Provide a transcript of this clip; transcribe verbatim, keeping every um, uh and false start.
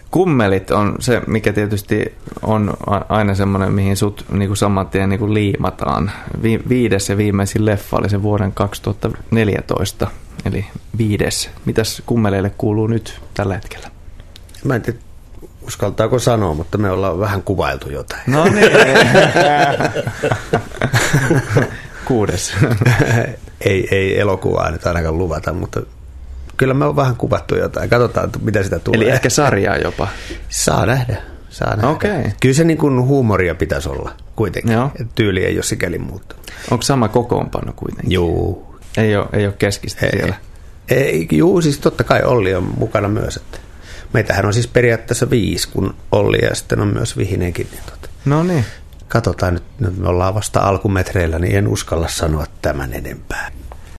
Kummelit on se, mikä tietysti on aina semmoinen, mihin sut niinku saman tien niinku liimataan. Vi- viides ja viimeisin leffa oli se vuoden kaksituhattaneljätoista, eli viides. Mitäs kummeleille kuuluu nyt tällä hetkellä? Mä en tiedä, uskaltaako sanoa, mutta me ollaan vähän kuvailtu jotain. No niin. Kuudes. ei, ei elokuvaa nyt ainakaan luvata, mutta kyllä me on vähän kuvattu jotain. Katsotaan, mitä sitä tulee. Eli ehkä sarjaa jopa. Saa nähdä. Saa nähdä. Okay. Kyllä se niin kuin huumoria pitäisi olla kuitenkin. Joo. Tyyli ei ole sikäli muuttunut. Onko sama kokoonpano kuitenkin? Juu. Ei ole, ei ole keskistä ei, siellä? Ei, juu, siis totta kai Olli on mukana myös. Että meitähän on siis periaatteessa viisi, kun Olli ja sitten on myös Vihinenkin. Niin tota. No niin. Katsotaan nyt, nyt me ollaan vasta alkumetreillä, niin en uskalla sanoa tämän enempää.